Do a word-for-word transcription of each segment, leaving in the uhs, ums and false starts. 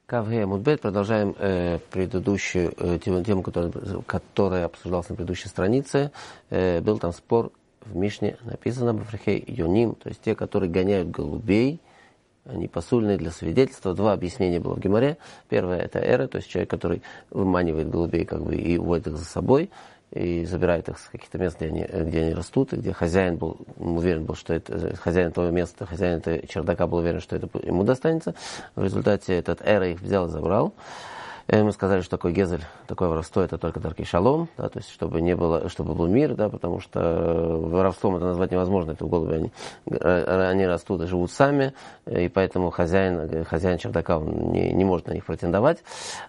Кавге Мудбет. Продолжаем э, предыдущую э, тему, тему которая, которая обсуждалась на предыдущей странице. Э, был там спор в Мишне, написано Бафрихей Йоним, то есть те, которые гоняют голубей, они посульные для свидетельства. Два объяснения было в Гемаре. Первое — это эра, то есть человек, который выманивает голубей как бы, и уводит их за собой, и забирает их с каких-то мест, где они, где они растут, и где хозяин был уверен был, что это хозяин того места, хозяин этого чердака был уверен, что это ему достанется. В результате этот эра их взял и забрал. И мы сказали, что такой гезель, такое воровство, это только даркей шалом, да, то есть чтобы не было, чтобы был мир, да, потому что воровством это назвать невозможно, это голуби, они, они растут и живут сами, и поэтому хозяин, хозяин чердака он не, не может на них претендовать.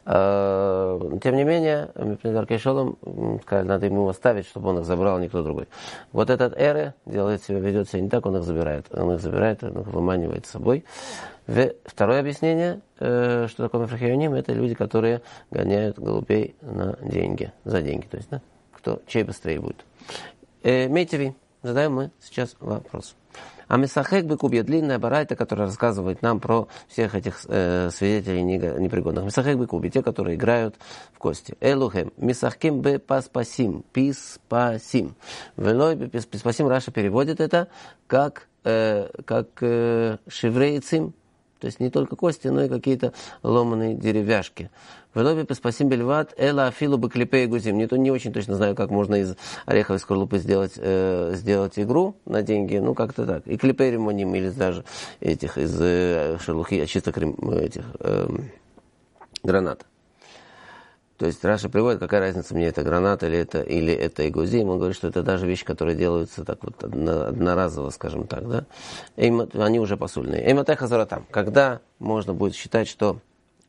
Тем не менее, даркей шалом, сказали, надо ему оставить, чтобы он их забрал, никто другой. Вот этот эры делает себя, ведет себя не так, он их забирает, он их забирает, он их выманивает с собой. Второе объяснение, что такое мефрахионим, это люди, которые гоняют голубей на деньги, за деньги, то есть, да, кто, чей быстрее будет. Мейтеви, задаем мы сейчас вопрос. А Месахек Бекубья, длинная барайта, которая рассказывает нам про всех этих э, свидетелей непригодных. Месахек Бекубья, те, которые играют в кости. Элухем, Месахким Бе Паспасим, Писпасим. Велой Бе Писпасим, Раша переводит это как, э, как э, шевреицим. То есть не только кости, но и какие-то ломаные деревяшки. В лобе поспасим бельват, эла афилу бы клепе и гузим. Не, не очень точно знаю, как можно из ореховой скорлупы сделать, э, сделать игру на деньги. Ну, как-то так. И клепе ремоним, или даже этих из э, шелухи, чисто крем, этих э, гранат. То есть Раша приводит, какая разница, мне это гранат или это, или это эгузим. Он говорит, что это даже вещи, которые делаются так вот одноразово, скажем так, да. Эйм, они уже посульные. Эйматеха заратам. Когда можно будет считать, что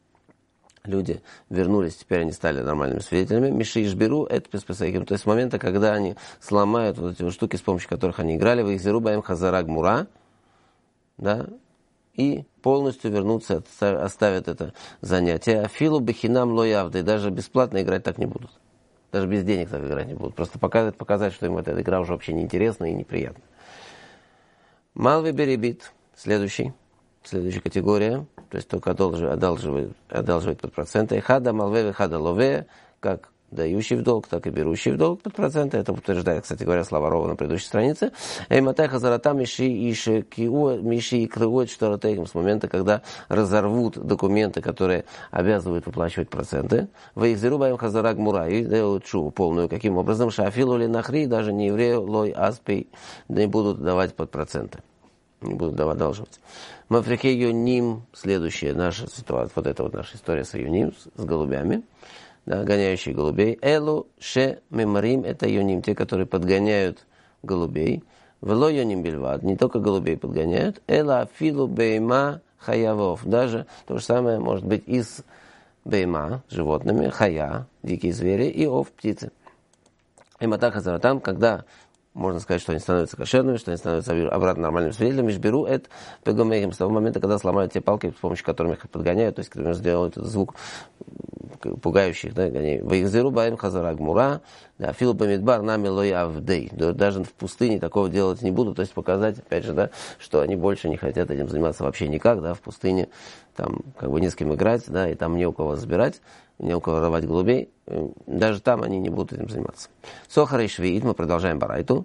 люди вернулись, теперь они стали нормальными свидетелями. Миши ишберу, это песпесайким. То есть с момента, когда они сломают вот эти вот штуки, с помощью которых они играли, в их зеру баем хазараг мура, да, и полностью вернутся, оставят это занятие. Афилу бехинам лоявды, даже бесплатно играть так не будут. Даже без денег так играть не будут. Просто показать, показать, что им эта игра уже вообще неинтересна и неприятна. Малви беребит, следующий, следующая категория, то есть только одалживает, одалживает, одалживает под проценты. Хада малве, хада лове, как дающий в долг, так и берущий в долг под проценты. Это утверждает, кстати говоря, слова Рова на предыдущей странице. Эйматеха заратам миши иши киу миши и крывот шторотейком, с момента, когда разорвут документы, которые обязывают выплачивать проценты. Ваихзеру баем хазараг мура, и делают шуву полную. Каким образом? Шафилу ли нахри, даже не еврею лой аспей не будут давать под проценты. Не будут давать одалживать. Мафрихе Йоним, следующая наша ситуация, вот эта вот наша история с Йоним, с голубями. Да, гоняющие голубей. Элу ше мемарим, это йоним, те, которые подгоняют голубей. Вело йоним бельвад, не только голубей подгоняют. Эла афилу бейма хаявов, даже то же самое может быть и с бейма, животными, хая, дикие звери, и ов, птицы. Эматаха заратам, когда можно сказать, что они становятся кошерными, что они становятся обратно нормальными свидетелями. Жберу это пегомейхем, с того момента, когда сломают те палки, с помощью которых их подгоняют, то есть, когда сделают этот звук пугающих, да, гоней. Ваихзеру баем хазараг мура, да, филу бамидбар нами лой авдей. Даже в пустыне такого делать не будут, то есть показать, опять же, да, что они больше не хотят этим заниматься вообще никак, да, в пустыне там как бы не с кем играть, да, и там не у кого забирать, не у кого рвать голубей, даже там они не будут этим заниматься. Сохар и швиит, мы продолжаем барайту.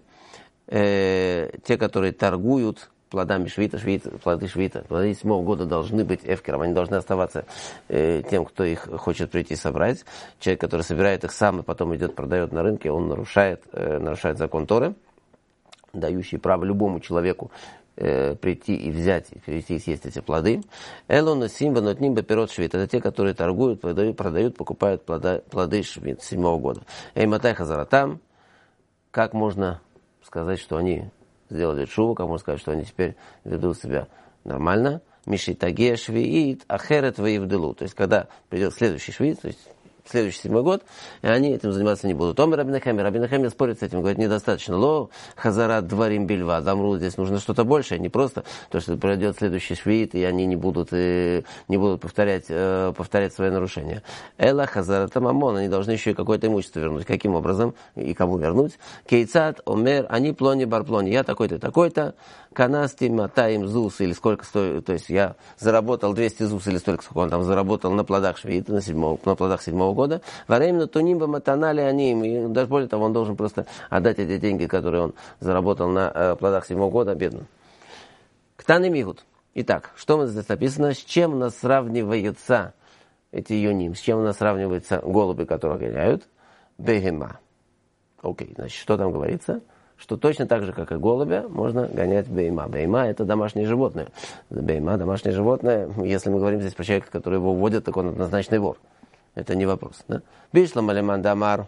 Э, те, которые торгуют плодами швита, швита, плоды швита, плоды седьмого года должны быть эфкером, они должны оставаться э, тем, кто их хочет прийти собрать. Человек, который собирает их сам и потом идет, продает на рынке, он нарушает, э, нарушает закон Торы, дающий право любому человеку э, прийти и взять, и прийти и съесть эти плоды. Элон симба нотним беперот швит. Это те, которые торгуют, продают, продают покупают плода, плоды швит седьмого года. Эйматай хазаратам. Как можно сказать, что они сделали шуву, как можно сказать, что они теперь ведут себя нормально. Мишитаге швиит, ахерет ваивделу. То есть, когда придет следующий швид, то есть в следующий седьмой год, и они этим заниматься не будут. Омер Рабби Нехемия, Рабби Нехемия спорит с этим, говорит, недостаточно. Ло хазарат дворим бельва, дамру, здесь нужно что-то большее, не просто то, что пройдет следующий швид, и они не будут, и, не будут повторять, э, повторять свои нарушения. Эла хазарата мамон, они должны еще и какое-то имущество вернуть. Каким образом и кому вернуть? Кейцат, омер, они плони барплони, я такой-то, такой-то, канасти, матаим, зус, или сколько стоит, то есть я заработал двести зус, или столько, сколько он там заработал на плодах швиита, на, седьмого, на плодах седьмого года, временно тунимба матанали они им, и даже более того, он должен просто отдать эти деньги, которые он заработал на э, плодах седьмого года, бедным. Ктаны мигут. Итак, что у нас здесь написано, с чем у нас сравниваются эти юним, с чем у нас сравниваются голуби, которые гоняют? Бегема. Окей, значит, что там говорится? Что точно так же, как и голубя, можно гонять бейма. Бейма – это домашнее животное. Бейма – домашнее животное. Если мы говорим здесь про человека, который его вводит, так он однозначный вор. Это не вопрос. Да? Бишлам алиман дамар.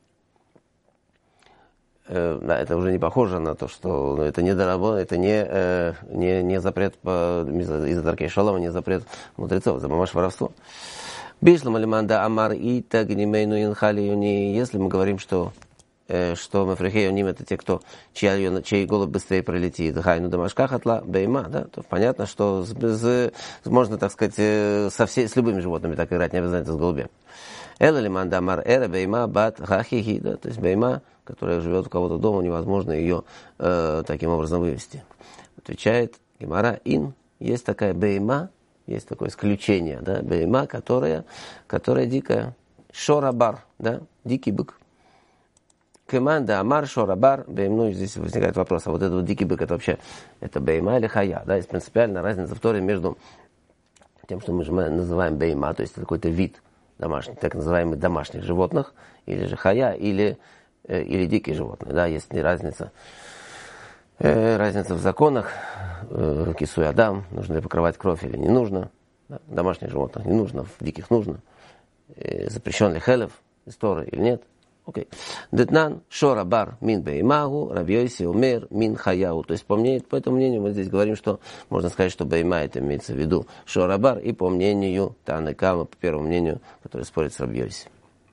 Э, да, это уже не похоже на то, что ну, это не дорабон, это не, э, не, не запрет по, из-за Даркей Шалома, не запрет мудрецов, за мамаш воровство. Бишлам алиман да амар и тагнимейну инхали юни. Если мы говорим, что что мафрихей уним это те, кто чей, чей голубь быстрее пролетит. Хайну дамашка хатла бейма, да, то понятно, что с, с, можно, так сказать, со всей, с любыми животными так играть, не обязательно с голубем. Эла лиман дамар эра бейма бат хахихи, да, то есть бейма, которая живет у кого-то дома, невозможно ее э, таким образом вывести. Отвечает Гемара ин, есть такая бейма, есть такое исключение, да, бейма, которая, которая дикая, шорабар, да, дикий бык. Команда Амар, Шорабар, Бейм, ну, здесь возникает вопрос, а вот этот вот дикий бык, это вообще, это Бейма или Хая, да, есть принципиальная разница в Торе между тем, что мы же называем Бейма, то есть это какой-то вид домашних, так называемых домашних животных, или же Хая, или, э, или дикие животные, да, есть разница, э, разница в законах, э, кисуй Адам, нужно ли покрывать кровь или не нужно, да, домашних животных не нужно, в диких нужно, э, запрещен ли хелев из Торы или нет. Окей. Детнан шора бар мин беймагу, рабьёйси умер мин хаяу. То есть по, мнению, по этому мнению мы здесь говорим, что можно сказать, что бейма это имеется в виду шора бар, и по мнению Таны Кама, по первому мнению, который спорит с рабьёйси.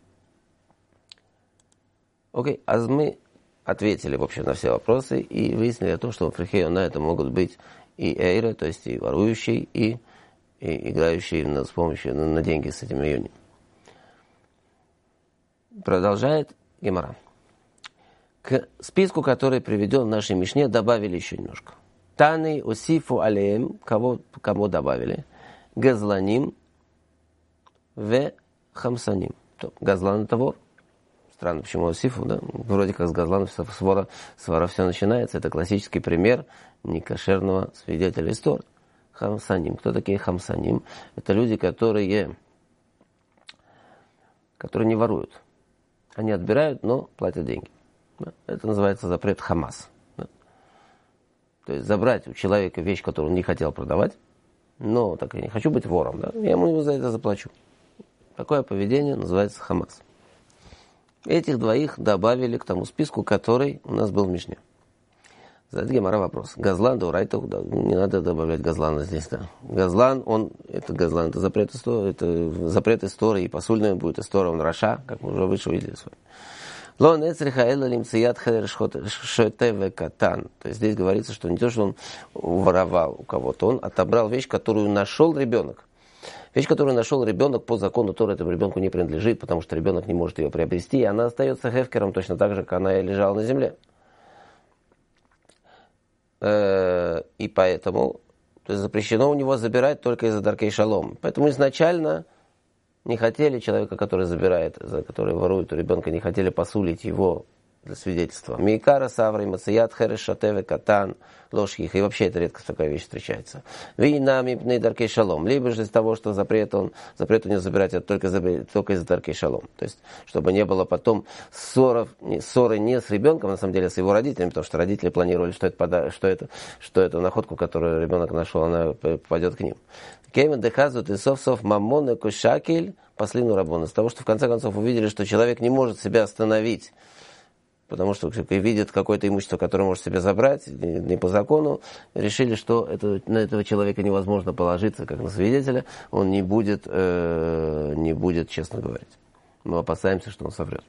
Окей. А мы ответили вообще на все вопросы и выяснили о том, что в Фрихею на это могут быть и эйры, то есть и ворующие, и, и играющие на, с помощью на, на деньги с этими юни. Продолжает Гемара. К списку, который приведен в нашей Мишне, добавили еще немножко. Таны, Осифу, Алеем, кого, кому добавили? Газланим, В, Хамсаним. Газлан это вор. Странно, почему Осифу, да? Вроде как с Газланом свора, свора все начинается. Это классический пример некошерного свидетеля истории. Хамсаним. Кто такие Хамсаним? Это люди, которые, которые не воруют. Они отбирают, но платят деньги. Это называется запрет хамас. То есть забрать у человека вещь, которую он не хотел продавать, но так я не хочу быть вором, да, я ему за это заплачу. Такое поведение называется хамас. Этих двоих добавили к тому списку, который у нас был в Мишне. Задает Гемара вопрос. Газлан, да, урайта, да, не надо добавлять Газлана здесь, да. Газлан, он, это Газлан, это запрет истории, это запрет истории, и посульный будет история, он Раша, как мы уже выше увидели с вами. Ло нецриха элла лимцият шетеве катан. То есть здесь говорится, что не то, что он воровал у кого-то, он отобрал вещь, которую нашел ребенок. Вещь, которую нашел ребенок по закону Торы, этому ребенку не принадлежит, потому что ребенок не может ее приобрести, и она остается хефкером точно так же, как она и лежала на земле. И поэтому то есть запрещено у него забирать только из-за Даркей Шалом. Поэтому изначально не хотели человека, который забирает, который ворует у ребенка, не хотели посулить его для свидетельства. Мейкара, Савра, Мацаят, Хереш, Шатеве, Катан, Ложхих. И вообще это редко такая вещь встречается. Вина, Мипней, Даркей Шалом. Либо же из того, что запрет он, запрет у него забирать это только, только из-за Даркей Шалом. То есть, чтобы не было потом ссоров, ссоры не с ребенком, на самом деле, а с его родителями, потому что родители планировали, что это, пода- что это, что это находку, которую ребенок нашел, она попадет к ним. Кеймен дехазут и сов-сов мамон и кушакель послину рабона. С того, что в конце концов увидели, что человек не может себя остановить, потому что видят какое-то имущество, которое может себе забрать, не по закону, решили, что это, на этого человека невозможно положиться, как на свидетеля, он не будет, э, не будет честно говорить. Мы опасаемся, что он соврет.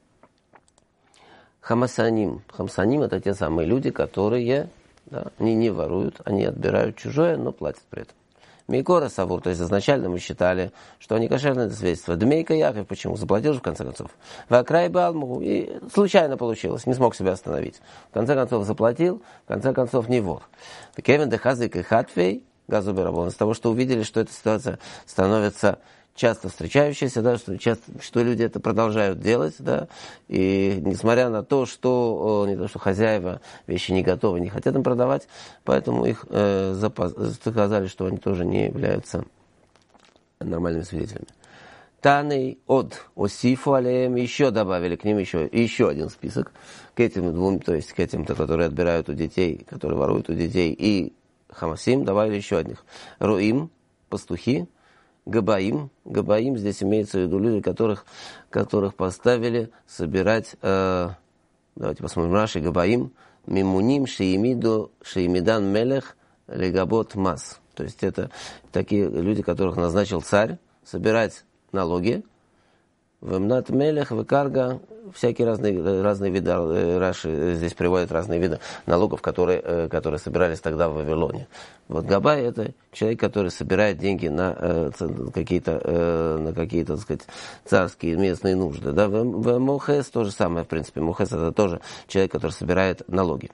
Хамасаним. Хамсаним – это те самые люди, которые, да, они не воруют, они отбирают чужое, но платят при этом. Мейкора Савур, то есть изначально мы считали, что они кошерные, это свидетельство. Дмейка Яков, почему? Заплатил же в конце концов. Вакрай Балму, и случайно получилось, не смог себя остановить. В конце концов заплатил, в конце концов не вор. Кевин Дехазик и Хатфей, Газуберабон, из того, что увидели, что эта ситуация становится часто встречающаяся, да, что, часто, что люди это продолжают делать, да, и несмотря на то, что, не то, что хозяева вещи не готовы, не хотят им продавать, поэтому их э, запас, сказали, что они тоже не являются нормальными свидетелями. Таней от Осифу алеем еще добавили к ним еще, еще один список, к этим двум, то есть к этим, которые отбирают у детей, которые воруют у детей, и Хамасим добавили еще одних. Руим, пастухи, Габаим. Габаим здесь имеется в виду люди, которых, которых поставили собирать, э, давайте посмотрим, Раши, Габаим, Мимуним, Шиимиду, Шиимидан Мелех, Легабот Мас. То есть это такие люди, которых назначил царь собирать налоги. Вемнат Мелех, Векарга, всякие разные, разные виды, Раши здесь приводят разные виды налогов, которые, которые собирались тогда в Вавилоне. Вот Габай – это человек, который собирает деньги на э, какие-то, э, на какие-то, так сказать, царские местные нужды. Да? В, в Мухес то же самое, в принципе. Мухес – это тоже человек, который собирает налоги.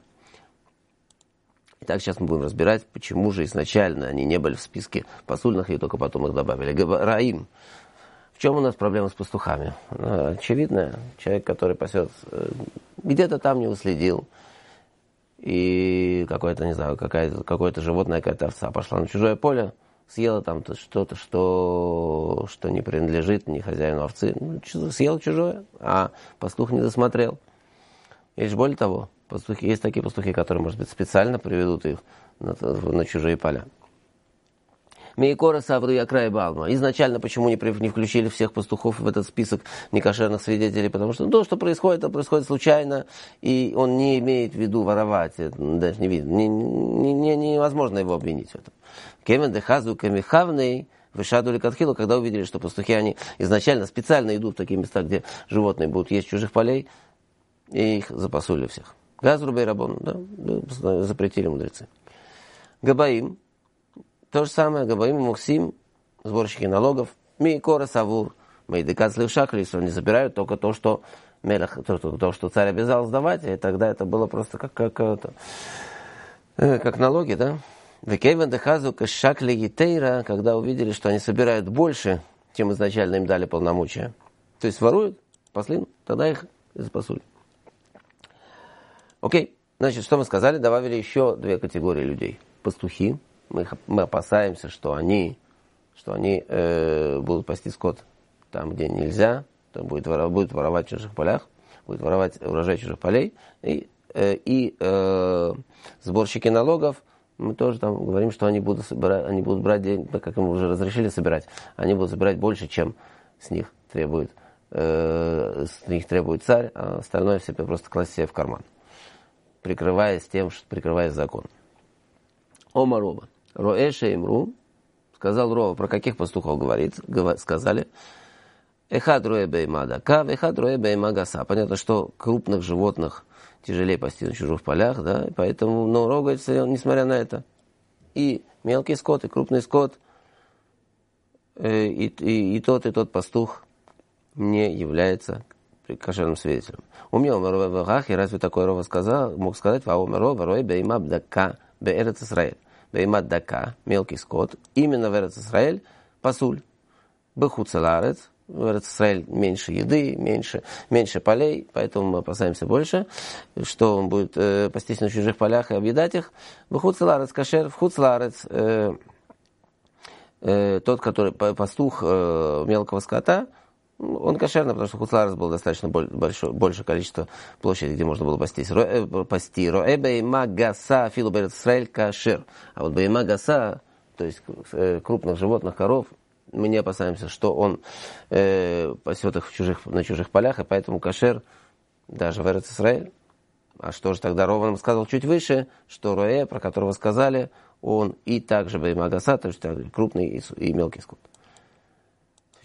Итак, сейчас мы будем разбирать, почему же изначально они не были в списке посульных, и только потом их добавили. Раим. В чем у нас проблема с пастухами? Очевидно, человек, который пасет, где-то там не уследил, и какое-то, не знаю, какое-то, какое-то животное, какая-то овца пошла на чужое поле, съела там что-то, что, что не принадлежит ни хозяину овцы, съел чужое, а пастух не досмотрел. И лишь более того, пастухи, есть такие пастухи, которые, может быть, специально приведут их на, на чужие поля. Мейкора Савру Якрай Балма. Изначально почему не, при, не включили всех пастухов в этот список некошерных свидетелей? Потому что то, что происходит, это происходит случайно, и он не имеет в виду воровать. Это даже не видно. Не, не, не, невозможно его обвинить в этом. Кемен Дехазу Камихавный Вышадули Катхилу, когда увидели, что пастухи, они изначально специально идут в такие места, где животные будут есть чужих полей, и их запасули всех. Газрубей Рабон, да, запретили мудрецы. Габаим. То же самое, Габаим и Мухсим, сборщики налогов, Мейкора Савур, Мейдекат Слевшахли, что они забирают только то, что Мелех, то, то, то, что царь обязал сдавать, и тогда это было просто как, как, это, как налоги, да? Векейвен Дехазу Кашакли Гитейра, когда увидели, что они собирают больше, чем изначально им дали полномочия. То есть воруют, пасли, тогда их запасули. Окей, значит, что мы сказали? Добавили еще две категории людей. Пастухи. Мы, мы опасаемся, что они, что они э, будут пасти скот там, где нельзя, там будет, воровать, будет воровать в чужих полях, будет воровать урожай чужих полей. И, э, и э, сборщики налогов, мы тоже там говорим, что они будут, собирать, они будут брать деньги, как им уже разрешили собирать, они будут собирать больше, чем с них требует, э, с них требует царь, а остальное себе просто класть себе в карман, прикрываясь тем, что прикрываясь законом. Ома Роба. Роэше имру, сказал Рова, про каких пастухов говорит, сказали, эхад роэ бейма дака, эхад роэ бейма гаса. Понятно, что крупных животных тяжелее пасти на чужих полях, да, и поэтому, но Рова говорит, несмотря на это, и мелкий скот, и крупный скот, и, и, и тот, и тот пастух не является кошерным свидетелем. У меня Рова в Ахе, разве такой Рова сказал, мог сказать, ваома Рова роэ бейма дака, беэрец Исраэль. Беймат дака, мелкий скот, именно в Эрец Исраэль пасуль. Бехуцеларец, в Эрец Исраэль меньше еды, меньше, меньше полей, поэтому мы опасаемся больше, что он будет э, пастись на чужих полях и объедать их. Бехуцеларец кашер, вхуцеларец, э, э, тот, который пастух э, мелкого скота, он кошерный, потому что Хуцларес было достаточно большое, большее количество площади, где можно было пастись. Ро, пасти. Роэ бейма гаса филу берет Исраэль кашер. А вот бейма гаса, то есть крупных животных, коров, мы не опасаемся, что он э, пасет их в чужих, на чужих полях, и поэтому кашер даже в Эрец Исраэль. А что же тогда Рова нам сказал чуть выше, что Роэ, про которого сказали, он и также бейма гаса, то есть крупный и, и мелкий скот.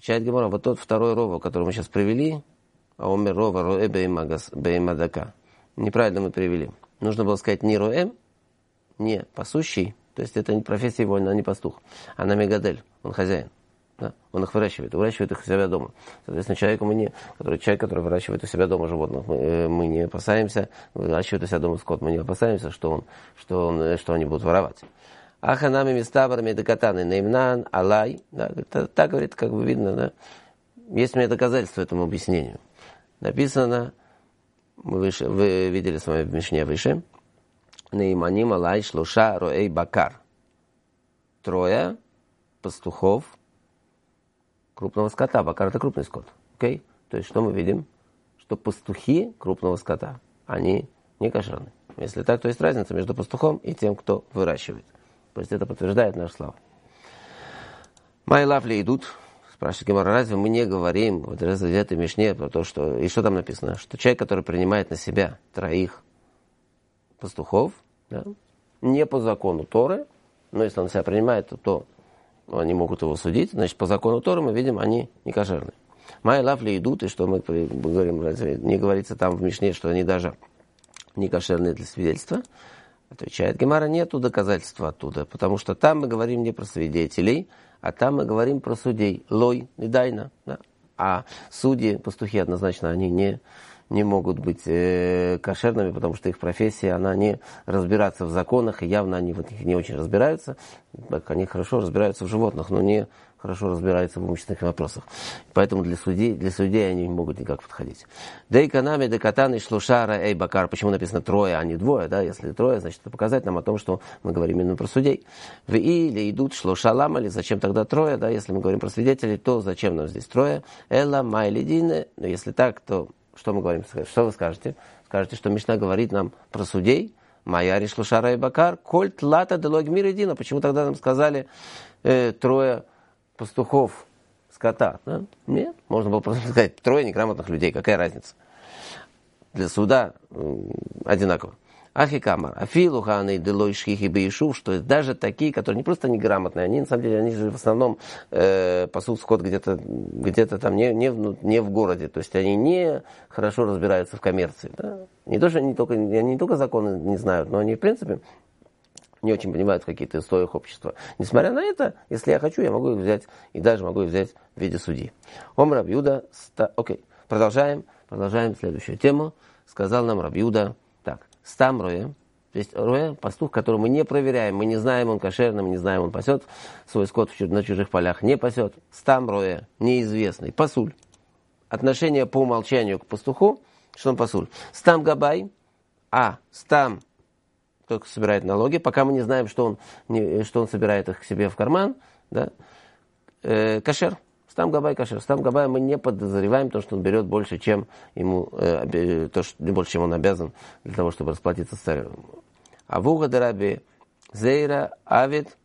Отвечает Гемара, вот тот второй рова, который мы сейчас привели, а омер рова роэ беймадака. Неправильно мы привели. Нужно было сказать не роэ, не пасущий, то есть это не профессия его, она не пастух, она мегадель, он хозяин. Да? Он их выращивает, выращивает их у себя дома. Соответственно, человеку мы не, который, человек, который выращивает у себя дома животных, мы, мы не опасаемся, выращивает у себя дома скот, мы не опасаемся, что, он, что, он, что они будут воровать. Аханами мистабарами декатаны неймнан алай. Да, так говорит, как бы видно, да. Есть у меня доказательства этому объяснению. Написано, мы выше, вы видели с вами в Мишне выше, нейманим алай шлуша роэй бакар. Трое пастухов крупного скота. Бакар — это крупный скот. Okay? То есть, что мы видим? Что пастухи крупного скота, они не кошерны. Если так, то есть разница между пастухом и тем, кто выращивает. То есть, это подтверждает наша слава. Мои лавли идут. Спрашивает Гемара, разве мы не говорим вот в этой Мишне про то, что... И что там написано? Что человек, который принимает на себя троих пастухов, да, не по закону Торы, но если он себя принимает, то, то они могут его судить. Значит, по закону Торы мы видим, они не кошерные. Мои лавли идут, и что мы говорим, разве не говорится там в Мишне, что они даже не кошерные для свидетельства? Отвечает Гемара, нету доказательства оттуда, потому что там мы говорим не про свидетелей, а там мы говорим про судей. Лой и дайна. Да? А судьи, пастухи, однозначно, они не, не могут быть э, кошерными, потому что их профессия, она не разбираться в законах, и явно они в них не очень разбираются. Так, они хорошо разбираются в животных, но не хорошо разбираются в имущественных вопросах. Поэтому для судей, для судей они не могут никак подходить. Да канами, да катаны, шлушара, эй, бакар. Почему написано трое, а не двое? Да? Если трое, значит, это показать нам о том, что мы говорим именно про судей. В или идут шлушалам, или зачем тогда трое? Да? Если мы говорим про свидетелей, то зачем нам здесь трое? Элла, майлидине. Но если так, то что мы говорим? Что вы скажете? Скажете, что Мишна говорит нам про судей. Майяри шлушара и бакар. Кольт лата делог миридина. Почему тогда нам сказали э, трое пастухов скота? Да? Нет, можно было просто сказать трое неграмотных людей. Какая разница? Для суда э, одинаково. Ахикамар, афилуханы делой шхихи бейшув, что даже такие, которые не просто неграмотные, они на самом деле, они же в основном э, пасут скот где-то, где-то там не, не, в, не в городе, то есть они не хорошо разбираются в коммерции. Да? Не то, что они, только, они не только законы не знают, но они в принципе не очень понимают в каких-то устоях общества. Несмотря на это, если я хочу, я могу их взять, и даже могу их взять в виде судьи. Ом Рав Юда, ста... окей, продолжаем, продолжаем следующую тему. Сказал нам Рав Юда, так, стам роя, то есть роя, пастух, которого мы не проверяем, мы не знаем, он кошерный, мы не знаем, он пасет свой скот на чужих полях, не пасет. Стам роя, неизвестный, пасуль. Отношение по умолчанию к пастуху, что он пасуль. Стам габай, а стам только собирает налоги, пока мы не знаем, что он, не, что он собирает их к себе в карман, да, э, кошер, стам габай кошер, стам габай мы не подозреваем то, что он берет больше, чем ему, э, то, что, больше, чем он обязан для того, чтобы расплатиться с царем. Авуга дараби зейра авид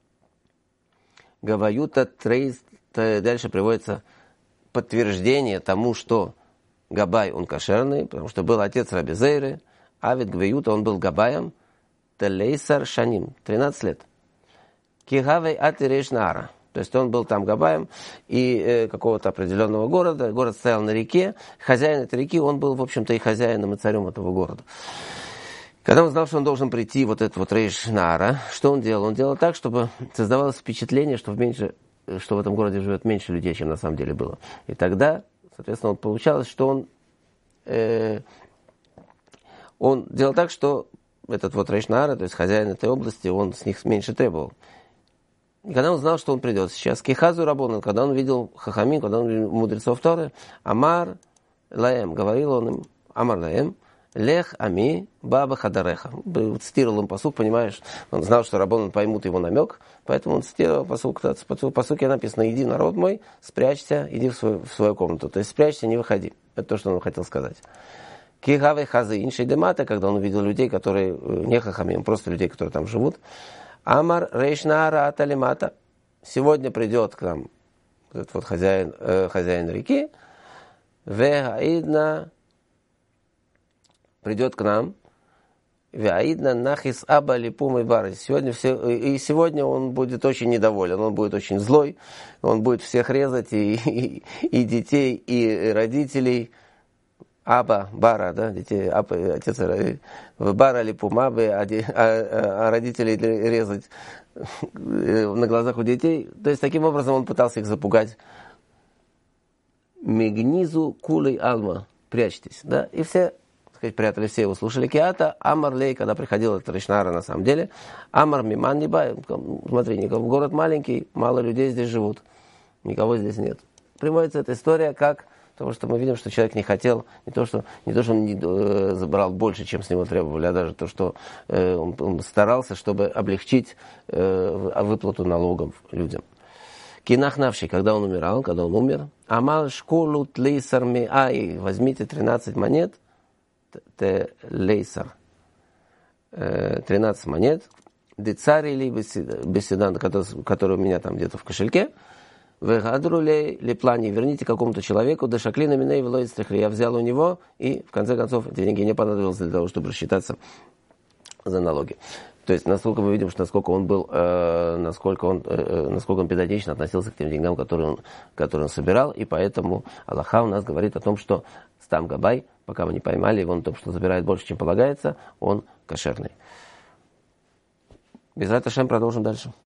гаваюта трейс, дальше приводится подтверждение тому, что габай он кошерный, потому что был отец раби Зейры, авид гаваюта, он был габаем, Телейсар Шаним, тринадцать лет. Кигавей Атирешнара. То есть он был там габаем и э, какого-то определенного города. Город стоял на реке. Хозяин этой реки, он был, в общем-то, и хозяином, и царем этого города. Когда он знал, что он должен прийти, вот этот вот Рейшнара, что он делал? Он делал так, чтобы создавалось впечатление, что в, меньше, что в этом городе живет меньше людей, чем на самом деле было. И тогда, соответственно, получалось, что он, э, он делал так, что этот вот Рейшнара, то есть хозяин этой области, он с них меньше требовал. И когда он знал, что он придет сейчас, Кихазу Рабонан, когда он видел Хахамим, когда он видел мудрецов Торы, Амар Лаэм, говорил он им, Амар Лаэм, Лех Ами Баба Хадареха. Цитировал он пасук, понимаешь, он знал, что Рабонан поймут его намек, поэтому он цитировал пасук. В пасуке написано, иди, народ мой, спрячься, иди в свою, в свою комнату. То есть спрячься, не выходи. Это то, что он хотел сказать. Кигавей хазы иншей демата, когда он увидел людей, которые не хахамим, просто людей, которые там живут. Амар рейшнара аталимата. Сегодня придет к нам этот вот хозяин, э, хозяин реки. Вегаидна придет к нам. Вяидна нахис аба липум и бары. Сегодня все, и сегодня он будет очень недоволен, он будет очень злой, он будет всех резать, и, и, и детей, и родителей. Аба, бара, да, детей, аба, отец, бара липум абы, а, а, а родителей резать на глазах у детей. То есть таким образом он пытался их запугать. Мигнизу кулей алма, прячьтесь, да, и все, так сказать, прятали, все его слушали. Киата, Амар лей, когда приходил этот Ришнара на самом деле, Амар миман небай, смотри, город маленький, мало людей здесь живут, никого здесь нет. Приводится эта история как, потому что мы видим, что человек не хотел, не то, что, не то, что он не, э, забрал больше, чем с него требовали, а даже то, что э, он, он старался, чтобы облегчить э, выплату налогов людям. Кинахнавший, когда он умирал, когда он умер, Амал школу тлейсар ми ай, возьмите тринадцать монет, те лейсар, тринадцать монет, децари или беседан, который у меня там где-то в кошельке, вегадру ли плане, верните какому-то человеку, дешакли на меня и велоистрихли, я взял у него, и в конце концов деньги не понадобилось для того, чтобы рассчитаться за налоги. То есть, насколько мы видим, что насколько он был, э, насколько он, э, насколько он педагогично относился к тем деньгам, которые он, которые он собирал, и поэтому Аллаха у нас говорит о том, что Стам Габай, пока мы не поймали его на том, что забирает больше, чем полагается, он кошерный. Без этого продолжим дальше.